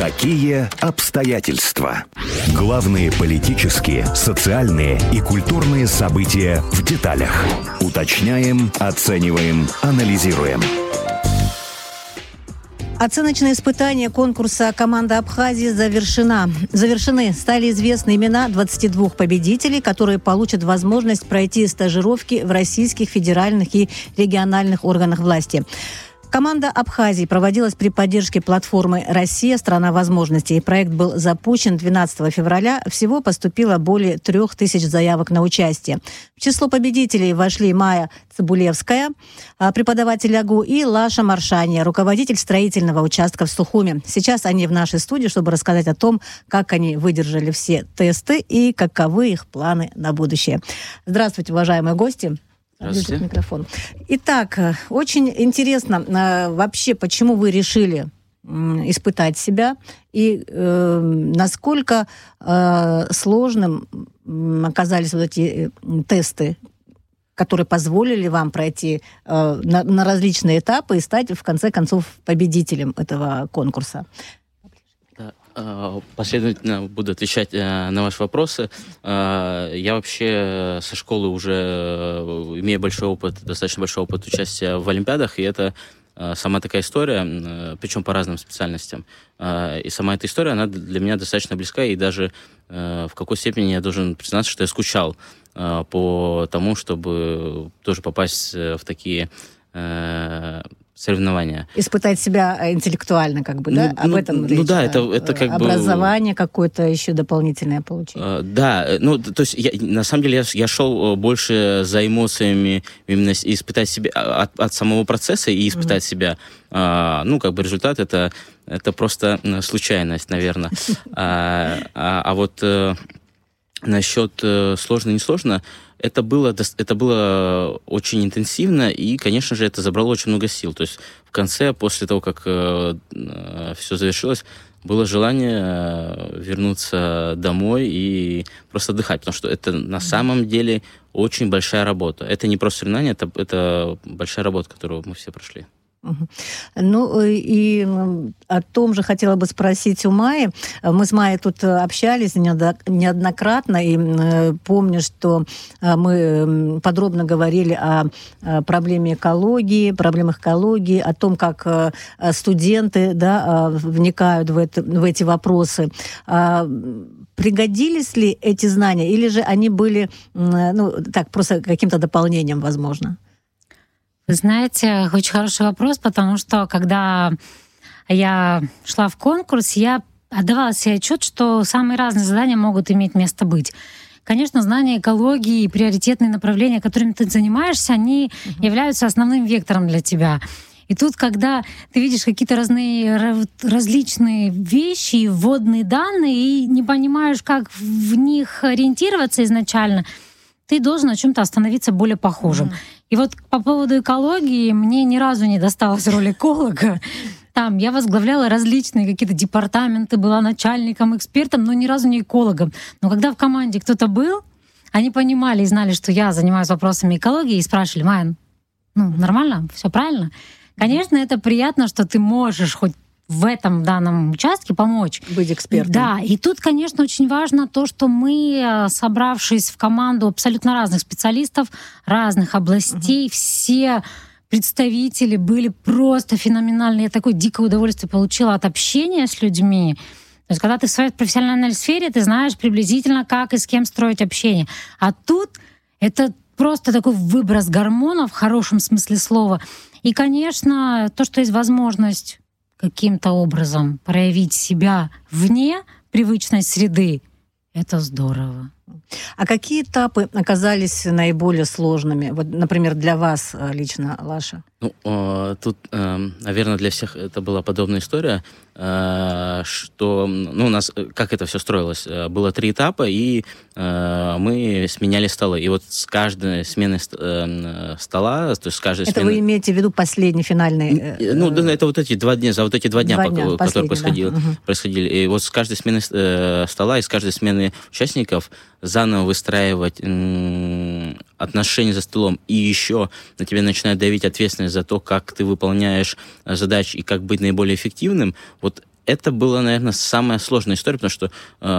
Какие обстоятельства? Главные политические, социальные и культурные события в деталях. Уточняем, оцениваем, анализируем. Оценочные испытания конкурса «Команда Абхазии» завершены. Стали известны имена 22 победителей, которые получат возможность пройти стажировки в российских федеральных и региональных органах власти. Команда Абхазии проводилась при поддержке платформы «Россия. Страна возможностей». Проект был запущен 12 февраля. Всего поступило более 3000 заявок на участие. В число победителей вошли Майя Цибулевская, преподаватель АГУ, и Лаша Маршания, руководитель строительного участка в Сухуми. Сейчас они в нашей студии, чтобы рассказать о том, как они выдержали все тесты и каковы их планы на будущее. Здравствуйте, уважаемые гости. Здравствуйте. Микрофон. Итак, очень интересно вообще, почему вы решили испытать себя и насколько сложным оказались вот эти тесты, которые позволили вам пройти на различные этапы и стать, в конце концов, победителем этого конкурса. Последовательно буду отвечать на ваши вопросы. Я вообще со школы уже имею достаточно большой опыт участия в олимпиадах, и это сама такая история, причем по разным специальностям. И сама эта история, она для меня достаточно близка, и даже в какой степени я должен признаться, что я скучал по тому, чтобы тоже попасть в такие соревнования. Испытать себя интеллектуально, как бы, да? Об этом речь. Ну да, это как образование какое-то еще дополнительное получить. Да, то есть на самом деле я шел больше за эмоциями, именно испытать себя от самого процесса и испытать себя. Результат это просто случайность, наверное. А вот насчет сложно-несложно, это было очень интенсивно, и, конечно же, это забрало очень много сил. То есть в конце, после того, как все завершилось, было желание вернуться домой и просто отдыхать, потому что это на самом деле очень большая работа. Это не просто соревнование, это большая работа, которую мы все прошли. Ну, и о том же хотела бы спросить у Майи. Мы с Майей тут общались неоднократно, и помню, что мы подробно говорили о проблемах экологии, о том, как студенты, да, вникают в эти вопросы. Пригодились ли эти знания, или же они были, просто каким-то дополнением, возможно? Вы знаете, очень хороший вопрос, потому что, когда я шла в конкурс, я отдавала себе отчет, что самые разные задания могут иметь место быть. Конечно, знания экологии и приоритетные направления, которыми ты занимаешься, они являются основным вектором для тебя. И тут, когда ты видишь какие-то различные вещи, вводные данные, и не понимаешь, как в них ориентироваться изначально, ты должен на чем-то остановиться более похожим. И вот по поводу экологии мне ни разу не досталась роль эколога. Там я возглавляла различные какие-то департаменты, была начальником, экспертом, но ни разу не экологом. Но когда в команде кто-то был, они понимали и знали, что я занимаюсь вопросами экологии, и спрашивали: Майя, нормально, все правильно? Конечно, это приятно, что ты можешь хоть в этом данном участке помочь. Быть экспертом. Да, и тут, конечно, очень важно то, что мы, собравшись в команду абсолютно разных специалистов, разных областей, все представители были просто феноменальные. Я такое дикое удовольствие получила от общения с людьми. То есть, когда ты в своей профессиональной сфере, ты знаешь приблизительно, как и с кем строить общение. А тут это просто такой выброс гормонов в хорошем смысле слова. И, конечно, то, что есть возможность каким-то образом проявить себя вне привычной среды, это здорово. А какие этапы оказались наиболее сложными? Вот, например, для вас лично, Лаша? Тут, наверное, для всех это была подобная история, что у нас, как это все строилось, было 3 этапа, и мы сменяли столы. И вот с каждой смены стола, то есть с каждой это вы имеете в виду последний, финальный? Это вот эти 2 дня, которые происходили. И вот с каждой смены стола и с каждой смены участников заново выстраивать отношения за столом, и еще на тебя начинает давить ответственность за то, как ты выполняешь задачи и как быть наиболее эффективным. Вот это была, наверное, самая сложная история, потому что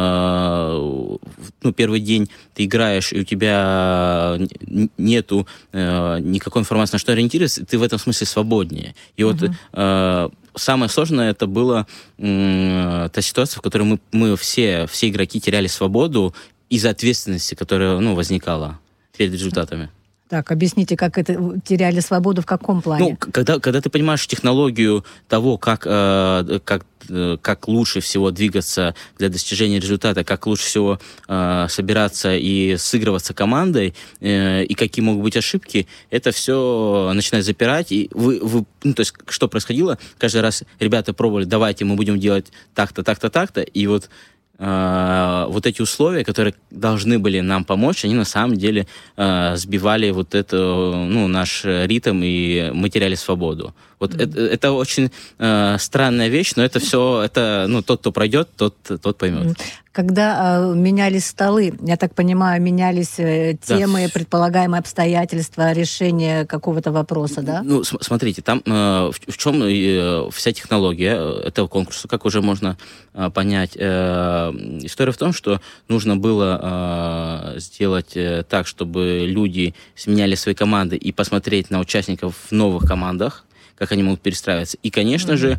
первый день ты играешь, и у тебя нету никакой информации, на что ориентироваться, и ты в этом смысле свободнее. И вот самое сложное это была та ситуация, в которой мы все игроки теряли свободу из-за ответственности, которая возникала перед результатами. Так, объясните, как это теряли свободу, в каком плане? Когда ты понимаешь технологию того, как лучше всего двигаться для достижения результата, как лучше всего собираться и сыгрываться командой, и какие могут быть ошибки, это все начинает запирать. И то есть, что происходило? Каждый раз ребята пробовали, давайте мы будем делать так-то, так-то, так-то, и вот эти условия, которые должны были нам помочь, они на самом деле сбивали наш ритм, и мы теряли свободу. Это очень странная вещь, но это все, тот, кто пройдет, тот поймет. Когда менялись столы, я так понимаю, менялись темы, предполагаемые обстоятельства решения какого-то вопроса, да? Смотрите, там в чем вся технология этого конкурса, как уже можно понять. История в том, что нужно было сделать так, чтобы люди сменяли свои команды и посмотреть на участников в новых командах, как они могут перестраиваться. И, конечно же,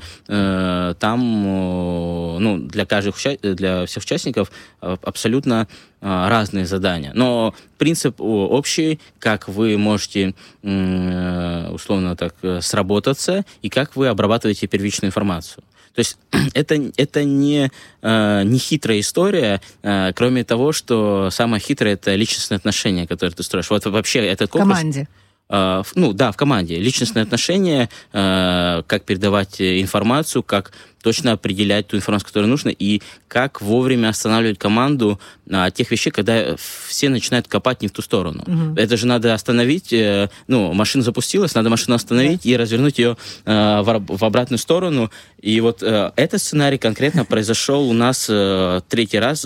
там для всех участников абсолютно разные задания. Но принцип общий, как вы можете условно так сработаться и как вы обрабатываете первичную информацию. То есть это не хитрая история, кроме того, что самое хитрое — это личностные отношения, которые ты строишь. Вот вообще этот конкурс... В команде. В команде. Личностные отношения, как передавать информацию, как точно определять ту информацию, которую нужно, и как вовремя останавливать команду от тех вещей, когда все начинают копать не в ту сторону. Это же надо остановить, машина запустилась, надо машину остановить и развернуть ее в обратную сторону. И вот этот сценарий конкретно произошел у нас третий раз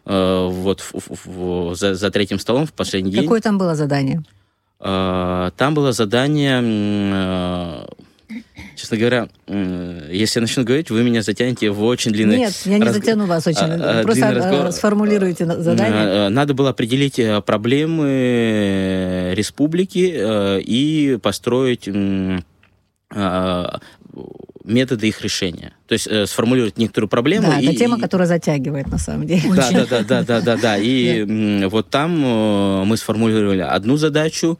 за третьим столом в последний день. Какое там было задание? Там было задание, честно говоря, если я начну говорить, вы меня затянете в очень длинный... Нет, я не затяну вас очень. Просто сформулируйте задание. Надо было определить проблемы республики и построить методы их решения. То есть сформулировать некоторую проблему. Да, это тема, которая затягивает, на самом деле. Да. И вот там мы сформулировали одну задачу.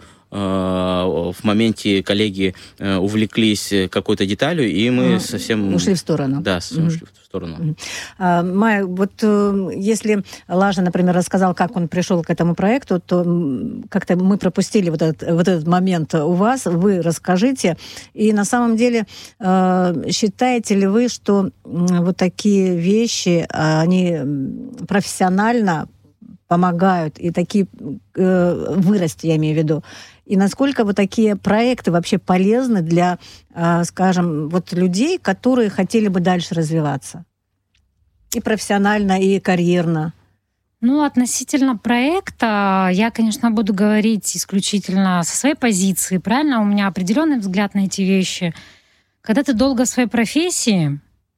В моменте коллеги увлеклись какой-то деталью, и мы совсем... Ушли в сторону. Да, совсем ушли в сторону. Майя, если Лажа, например, рассказал, как он пришел к этому проекту, то как-то мы пропустили вот этот момент у вас. Вы расскажите. И на самом деле, считаете ли вы, что вот такие вещи, они профессионально помогают и такие вырасти, я имею в виду? И насколько вот такие проекты вообще полезны для, скажем, людей, которые хотели бы дальше развиваться? И профессионально, и карьерно. Относительно проекта, я, конечно, буду говорить исключительно со своей позиции, правильно? У меня определенный взгляд на эти вещи. Когда ты долго в своей профессии,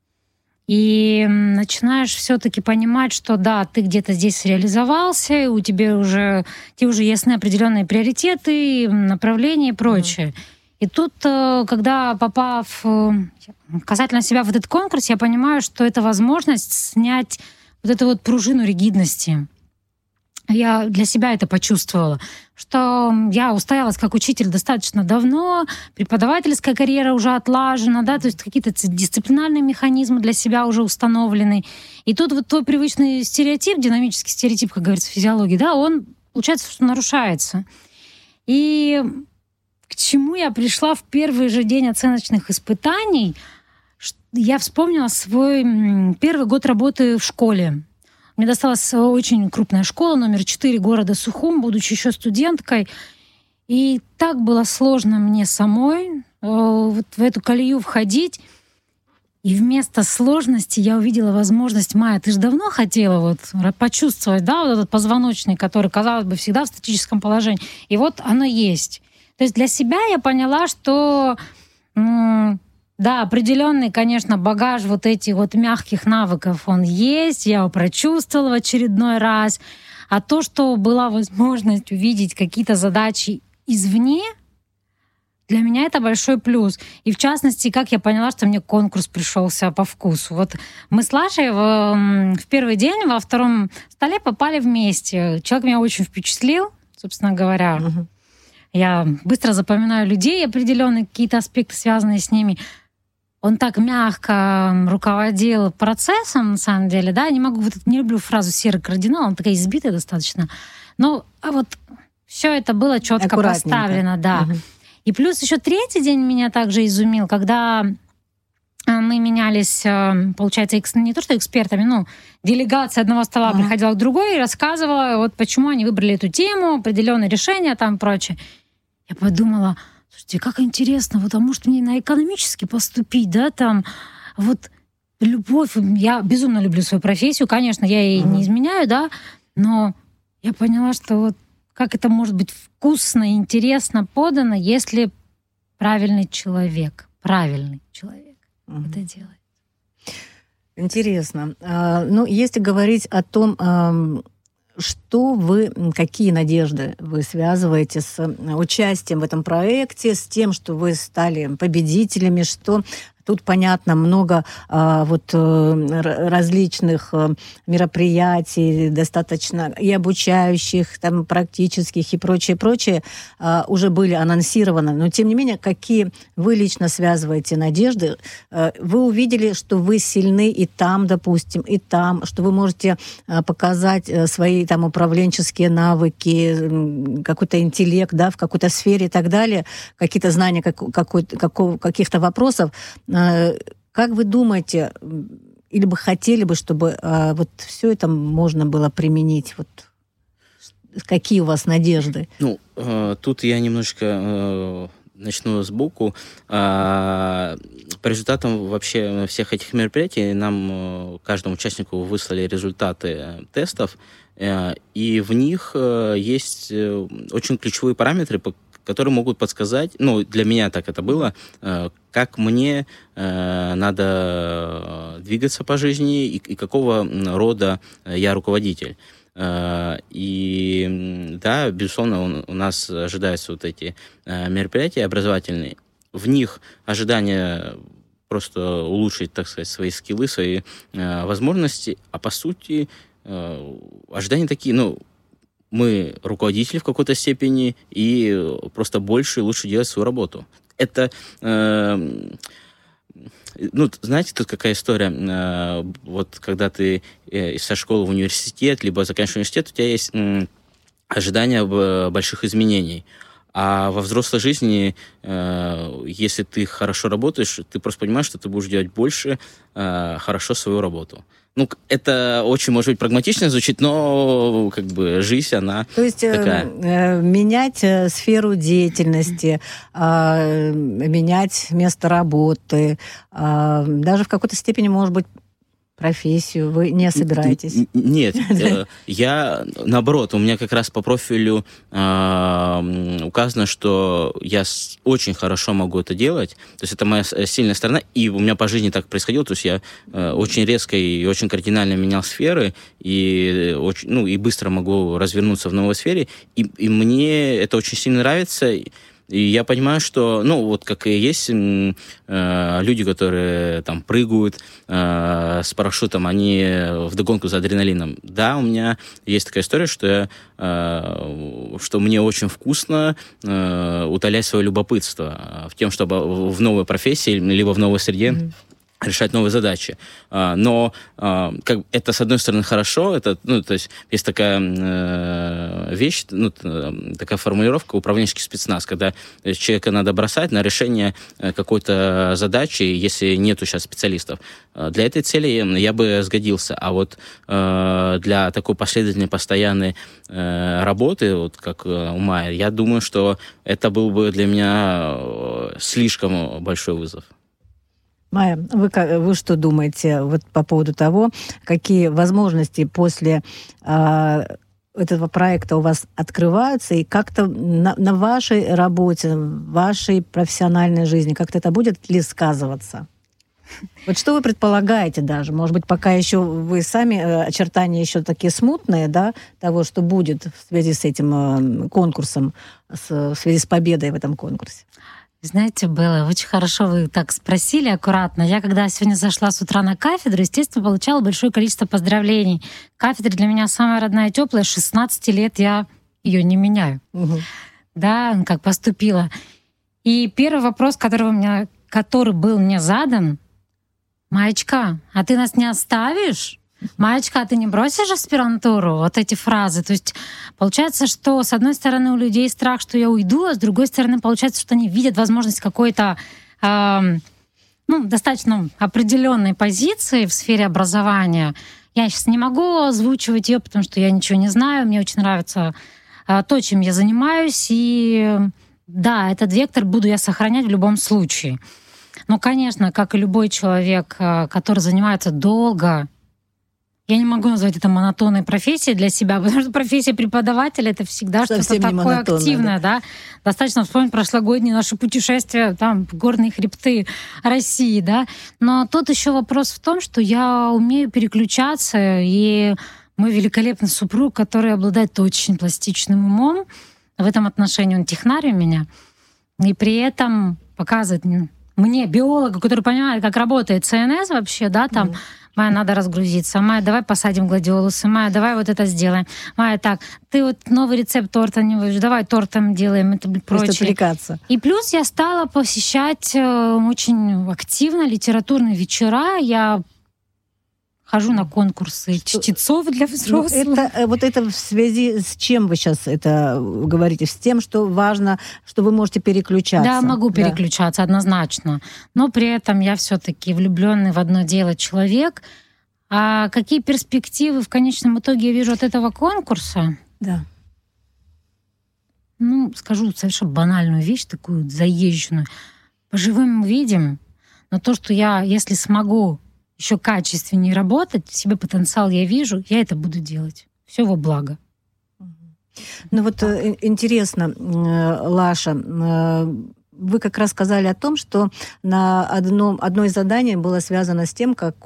и начинаешь все-таки понимать, что да, ты где-то здесь реализовался, и тебе уже ясны определенные приоритеты, направления и прочее. И тут, когда попав касательно себя в этот конкурс, я понимаю, что это возможность снять вот эту пружину ригидности. Я для себя это почувствовала, что я устоялась как учитель достаточно давно, преподавательская карьера уже отлажена, да, то есть какие-то дисциплинарные механизмы для себя уже установлены. И тут твой привычный стереотип, динамический стереотип, как говорится в физиологии, да, он, получается, что нарушается. И к чему я пришла в первый же день оценочных испытаний, я вспомнила свой первый год работы в школе. Мне досталась очень крупная школа, номер 4 города Сухум, будучи еще студенткой. И так было сложно мне самой в эту колею входить. И вместо сложности я увидела возможность: Майя, ты же давно хотела почувствовать, да, этот позвоночник, который, казалось бы, всегда в статическом положении. И вот оно есть. То есть для себя я поняла, что Да, определенный, конечно, багаж вот этих вот мягких навыков, он есть, я его прочувствовала в очередной раз. А то, что была возможность увидеть какие-то задачи извне, для меня это большой плюс. И в частности, как я поняла, что мне конкурс пришелся по вкусу. Вот мы с Лашей в первый день во втором столе попали вместе. Человек меня очень впечатлил, собственно говоря. Угу. Я быстро запоминаю людей, определенные какие-то аспекты, связанные с ними. Он так мягко руководил процессом, на самом деле, да, не люблю фразу «серый кардинал», она такая избитая достаточно. Но вот все это было четко поставлено, да. Угу. И плюс еще третий день меня также изумил, когда мы менялись, получается, не то что экспертами, делегация одного стола приходила к другой и рассказывала, вот почему они выбрали эту тему, определенные решения там и прочее. Я подумала, слушайте, как интересно, вот, а может мне на экономически поступить, да, там, вот любовь, я безумно люблю свою профессию, конечно, я ей не изменяю, да, но я поняла, что вот как это может быть вкусно и интересно подано, если правильный человек это делает. Интересно. Если говорить о том, какие надежды вы связываете с участием в этом проекте, с тем, что вы стали победителями, что тут, понятно, много различных мероприятий, достаточно и обучающих, там, практических и прочее, уже были анонсированы. Но, тем не менее, какие вы лично связываете надежды? Вы увидели, что вы сильны и там, допустим, и там, что вы можете показать свои там управленческие навыки, какой-то интеллект, да, в какой-то сфере и так далее, какие-то знания каких-то вопросов. Как вы думаете, или бы хотели бы, чтобы вот все это можно было применить? Вот какие у вас надежды? Тут я немножечко начну сбоку. По результатам вообще всех этих мероприятий нам, каждому участнику, выслали результаты тестов, и в них есть очень ключевые параметры, которые могут подсказать, для меня так это было, как мне надо двигаться по жизни и какого рода я руководитель. И да, безусловно, у нас ожидаются вот эти мероприятия образовательные. В них ожидания просто улучшить, так сказать, свои скиллы, свои возможности, а по сути ожидания такие, мы руководители в какой-то степени, и просто больше и лучше делать свою работу. Это, знаете, тут какая история? Вот когда ты со школы в университет, либо заканчиваешь университет, у тебя есть ожидания больших изменений. А во взрослой жизни, если ты хорошо работаешь, ты просто понимаешь, что ты будешь делать больше хорошо свою работу. Это очень, может быть, прагматично звучит, но жизнь, она То есть такая. Менять сферу деятельности, менять место работы, даже в какой-то степени, может быть, профессию вы не собираетесь? Нет, я, наоборот, у меня как раз по профилю указано, что я очень хорошо могу это делать, то есть это моя сильная сторона, и у меня по жизни так происходило, то есть я очень резко и очень кардинально менял сферы, и быстро могу развернуться в новой сфере, и мне это очень сильно нравится. И я понимаю, что, как и есть люди, которые там прыгают с парашютом, они вдогонку за адреналином. Да, у меня есть такая история, что мне очень вкусно утолять свое любопытство в тем, чтобы в новой профессии, либо в новой среде решать новые задачи. Но это, с одной стороны, хорошо, это, то есть есть такая вещь, такая формулировка управленческий спецназ, когда человека надо бросать на решение какой-то задачи, если нету сейчас специалистов. Для этой цели я бы сгодился. А вот для такой последовательной, постоянной работы, вот как у Майи, я думаю, что это был бы для меня слишком большой вызов. Майя, вы что думаете вот по поводу того, какие возможности после этого проекта у вас открываются, и как-то на вашей работе, в вашей профессиональной жизни, как-то это будет ли сказываться? Вот что вы предполагаете даже? Может быть, пока еще вы сами, очертания еще такие смутные, да, того, что будет в связи с этим конкурсом, в связи с победой в этом конкурсе? Знаете, было очень хорошо, вы так спросили аккуратно. Я когда сегодня зашла с утра на кафедру, естественно, получала большое количество поздравлений. Кафедра для меня самая родная и теплая. 16 лет я ее не меняю. Угу. Да, как поступила. И первый вопрос, который был мне задан: «Маечка, а ты нас не оставишь? Маечка, а ты не бросишь аспирантуру?» Вот эти фразы. То есть получается, что с одной стороны у людей страх, что я уйду, а с другой стороны получается, что они видят возможность какой-то достаточно определенной позиции в сфере образования. Я сейчас не могу озвучивать ее, потому что я ничего не знаю. Мне очень нравится то, чем я занимаюсь. И да, этот вектор буду я сохранять в любом случае. Но, конечно, как и любой человек, который занимается долго, я не могу назвать это монотонной профессией для себя, потому что профессия преподавателя — это всегда что-то такое активное, да. Достаточно вспомнить прошлогодние наши путешествия там, в горные хребты России, да. Но тут еще вопрос в том, что я умею переключаться, и мой великолепный супруг, который обладает очень пластичным умом, в этом отношении он технарь у меня, и при этом показывает мне, биологу, который понимает, как работает ЦНС вообще, да, там, Майя, надо разгрузиться. Майя, давай посадим гладиолусы. Майя, давай вот это сделаем. Майя, так, ты вот новый рецепт торта не выжишь, давай тортом делаем, это прочее. Просто отвлекаться. И плюс я стала посещать очень активно литературные вечера. Я хожу на конкурсы чтецов для взрослых. Это в связи с чем вы сейчас это говорите? С тем, что важно, что вы можете переключаться. Да, могу переключаться, однозначно. Но при этом я все-таки влюбленный в одно дело человек. А какие перспективы в конечном итоге я вижу от этого конкурса? Да. Скажу совершенно банальную вещь, такую заезженную. Поживем увидим. Но то, что я, если смогу еще качественнее работать, в себе потенциал я вижу, я это буду делать. Все во благо. Интересно, Лаша, вы как раз сказали о том, что на одно из заданий было связано с тем, как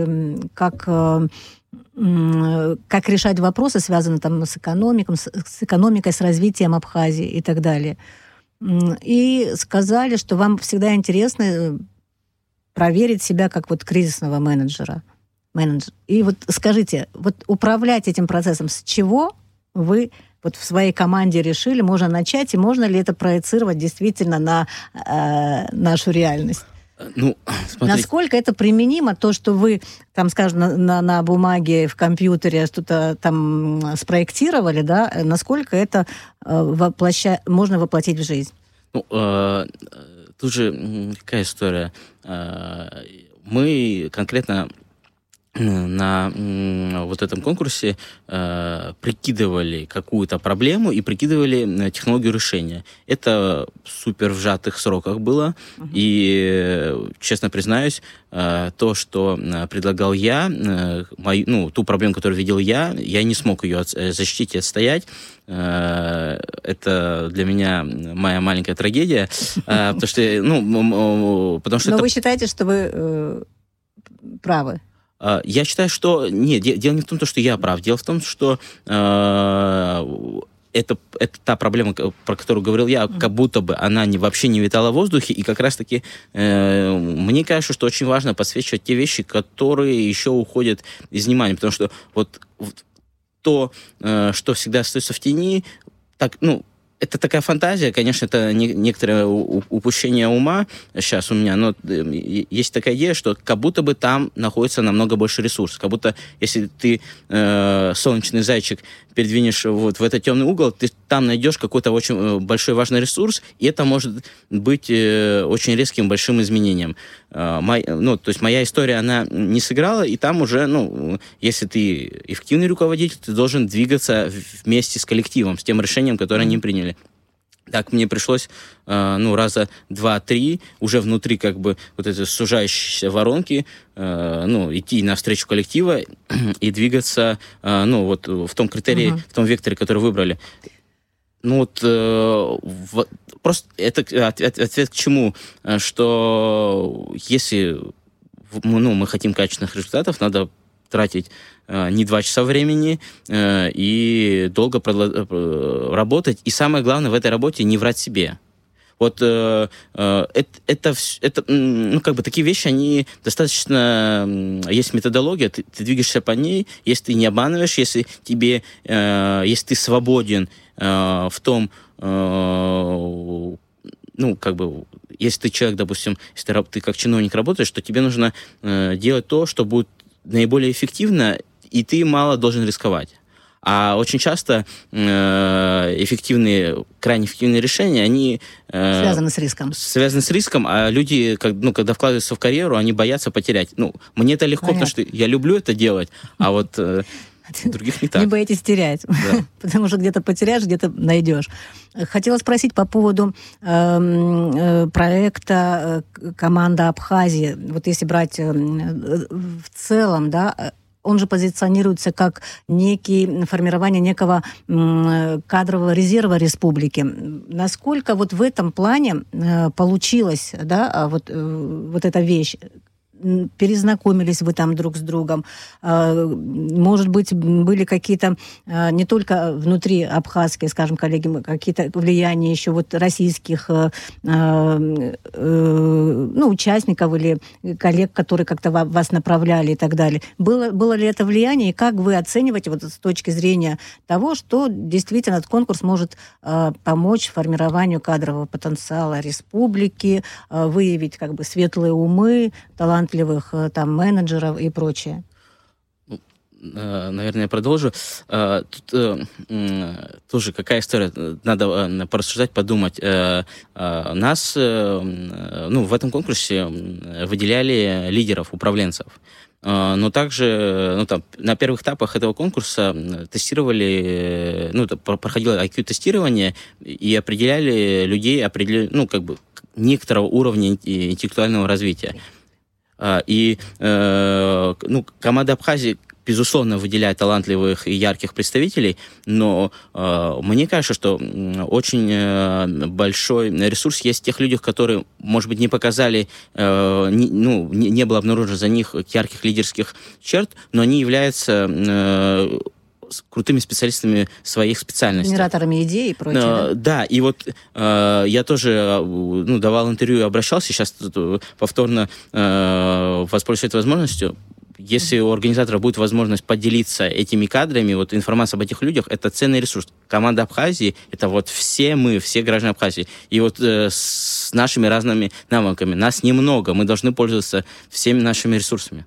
решать вопросы, связанные там с экономикой, с развитием Абхазии и так далее. И сказали, что вам всегда интересно проверить себя как кризисного менеджера. И скажите, управлять этим процессом, с чего вы в своей команде решили, можно начать, и можно ли это проецировать действительно на нашу реальность? Смотрите. Насколько это применимо, то, что вы, там, скажем, на бумаге, в компьютере что-то там спроектировали, да, насколько это можно воплотить в жизнь? Тут же какая история? Мы конкретно на этом конкурсе прикидывали какую-то проблему и прикидывали технологию решения. Это супер в сжатых сроках было. И, честно признаюсь, то, что предлагал я, ту проблему, которую видел я не смог ее защитить и отстоять. Это для меня моя маленькая трагедия. Потому что... Но вы считаете, что вы правы? Я считаю, что... Нет, дело не в том, что я прав. Дело в том, что это та проблема, про которую говорил я, как будто бы она вообще не витала в воздухе. И как раз-таки мне кажется, что очень важно подсвечивать те вещи, которые еще уходят из внимания. Потому что то, что всегда остается в тени, это такая фантазия, конечно, это некоторое упущение ума сейчас у меня, но есть такая идея, что как будто бы там находится намного больше ресурсов. Как будто если ты солнечный зайчик передвинешь в этот темный угол, ты там найдешь какой-то очень большой важный ресурс, и это может быть очень резким большим изменением. То есть моя история, она не сыграла, и там уже, если ты эффективный руководитель, ты должен двигаться вместе с коллективом, с тем решением, которое они приняли. Так мне пришлось, раза 2-3 уже внутри как бы вот этой сужающейся воронки, идти навстречу коллектива и двигаться, в том критерии, в том векторе, который выбрали. Просто это ответ к чему? Что если мы хотим качественных результатов, надо тратить не 2 часа времени и долго работать. И самое главное в этой работе не врать себе. Вот такие вещи, они достаточно... Есть методология, ты двигаешься по ней, если ты не обманываешь, если ты свободен в том, если ты человек, допустим, если ты как чиновник работаешь, то тебе нужно делать то, что будет наиболее эффективно, и ты мало должен рисковать. А очень часто крайне эффективные решения, они... связаны с риском. Связаны с риском, а люди, когда вкладываются в карьеру, они боятся потерять. Мне это легко, потому что я люблю это делать, а вот других не так. Не боитесь терять, да. Потому что где-то потеряешь, где-то найдешь. Хотела спросить по поводу проекта «Команда Абхазии». Вот если брать в целом, да, он же позиционируется как формирование некого кадрового резерва республики. Насколько вот в этом плане получилось, да, вот эта вещь? Перезнакомились вы там друг с другом? Может быть, были какие-то не только внутри абхазские, скажем, коллеги, какие-то влияния еще вот российских участников или коллег, которые как-то вас направляли и так далее. Было ли это влияние? И как вы оцениваете вот с точки зрения того, что действительно этот конкурс может помочь формированию кадрового потенциала республики, выявить как бы светлые умы, талантливых там менеджеров и прочее? Наверное, я продолжу. Тут тоже какая история? Надо порассуждать, подумать. Нас в этом конкурсе выделяли лидеров, управленцев. Но также на первых этапах этого конкурса проходило IQ-тестирование и определяли людей некоторого уровня интеллектуального развития. И команда Абхазии, безусловно, выделяет талантливых и ярких представителей, но мне кажется, что очень большой ресурс есть в тех людях, которые, может быть, не показали, не было обнаружено за них ярких лидерских черт, но они являются крутыми специалистами своих специальностей. Генераторами идей и прочее. Да, и вот я тоже давал интервью и обращался, сейчас повторно воспользуюсь этой возможностью. Если у организатора будет возможность поделиться этими кадрами, вот информация об этих людях, это ценный ресурс. Команда Абхазии — это вот все граждане Абхазии. И вот с нашими разными навыками. Нас немного, мы должны пользоваться всеми нашими ресурсами.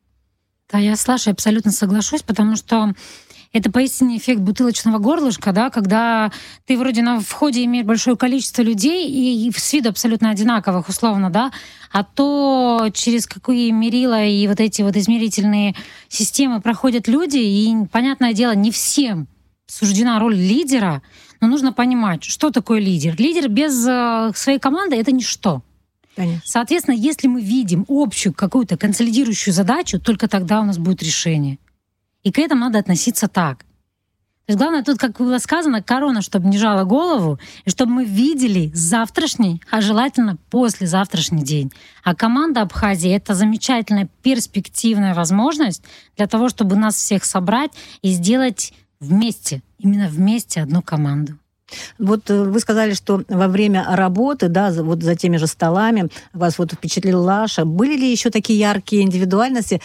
Да, я с Сашей абсолютно соглашусь, потому что это поистине эффект бутылочного горлышка, да, когда ты вроде на входе имеешь большое количество людей и с виду абсолютно одинаковых, условно, да, а то через какие мерила и вот эти вот измерительные системы проходят люди, и, понятное дело, не всем суждена роль лидера, но нужно понимать, что такое лидер. Лидер без своей команды — это ничто. Конечно. Соответственно, если мы видим общую какую-то консолидирующую задачу, только тогда у нас будет решение. И к этому надо относиться так. То есть главное тут, как было сказано, корона, чтобы не жала голову, и чтобы мы видели завтрашний, а желательно послезавтрашний день. А команда Абхазии — это замечательная перспективная возможность для того, чтобы нас всех собрать и сделать вместе, именно вместе одну команду. Вот вы сказали, что во время работы, да, вот за теми же столами вас вот впечатлил Лаша. Были ли еще такие яркие индивидуальности,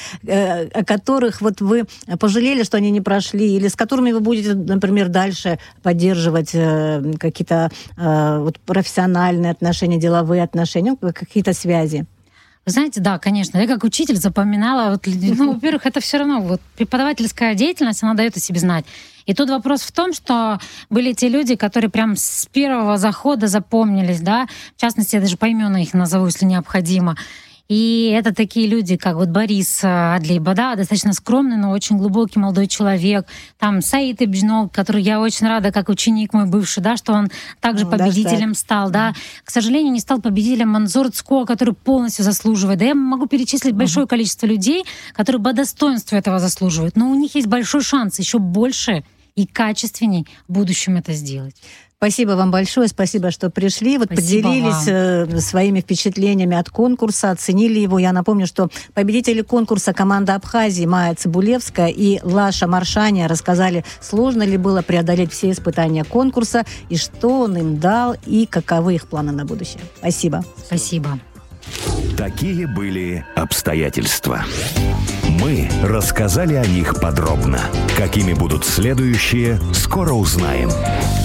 о которых вот вы пожалели, что они не прошли, или с которыми вы будете, например, дальше поддерживать какие-то вот профессиональные отношения, деловые отношения, какие-то связи? Вы знаете, да, конечно. Я как учитель запоминала, во-первых, это все равно вот преподавательская деятельность, она дает о себе знать. И тут вопрос в том, что были те люди, которые прям с первого захода запомнились, да, в частности, я даже поименно их назову, если необходимо. И это такие люди, как вот Борис Адлейба, да, достаточно скромный, но очень глубокий молодой человек. Там Саид Ибжнол, который я очень рада, как ученик мой бывший, да, что он также победителем стал, да. К сожалению, не стал победителем Манзур Цко, который полностью заслуживает. Да, я могу перечислить большое количество людей, которые по достоинству этого заслуживают. Но у них есть большой шанс еще больше и качественней в будущем это сделать. Спасибо вам большое, спасибо, что пришли. Вот Спасибо поделились своими впечатлениями от конкурса, оценили его. Я напомню, что победители конкурса команда Абхазии Майя Цибулевская и Лаша Маршаня рассказали, сложно ли было преодолеть все испытания конкурса, и что он им дал, и каковы их планы на будущее. Спасибо. Спасибо. Такие были обстоятельства. Мы рассказали о них подробно. Какими будут следующие, скоро узнаем.